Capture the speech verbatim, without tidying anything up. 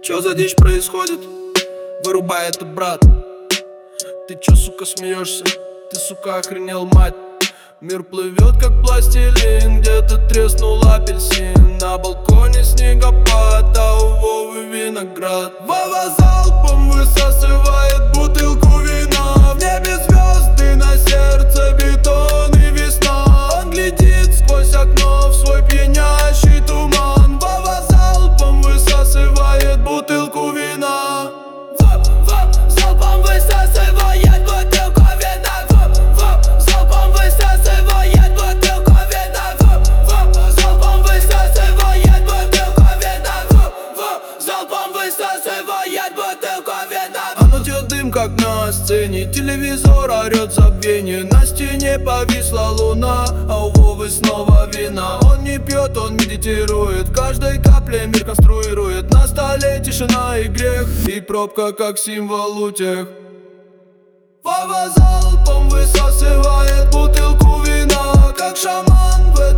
Чё за дичь происходит? Вырубай это, брат. Ты чё, сука, смеешься? Ты, сука, охренел, мать. Мир плывет как пластилин, где-то треснул апельсин. На балконе снегопад, а у Вовы виноград. Вова залпом высасывает бутылку вина. В небе звезды, на сердце бетон и весна. Он глядит сквозь окно в свой пьянящий туман. Вова залпом высасывает бутылку вина. Воп, воп, залпом высасывает бутылку вина. Воп, воп, залпом высасывает бутылку вина. Воп, воп, залпом высасывает бутылку вина. Воп, воп, залпом высасывает бутылку вина. А ну тебе дым, как на сцене. Телевизор орёт забвение. На стене повисла луна, а у Вовы снова вина. Он не пьет, он медитирует. Каждой каплей мир конструирует. На столе тишина и грех, и пробка как символ утех. Вова залпом высасывает бутылку вина, как шаман в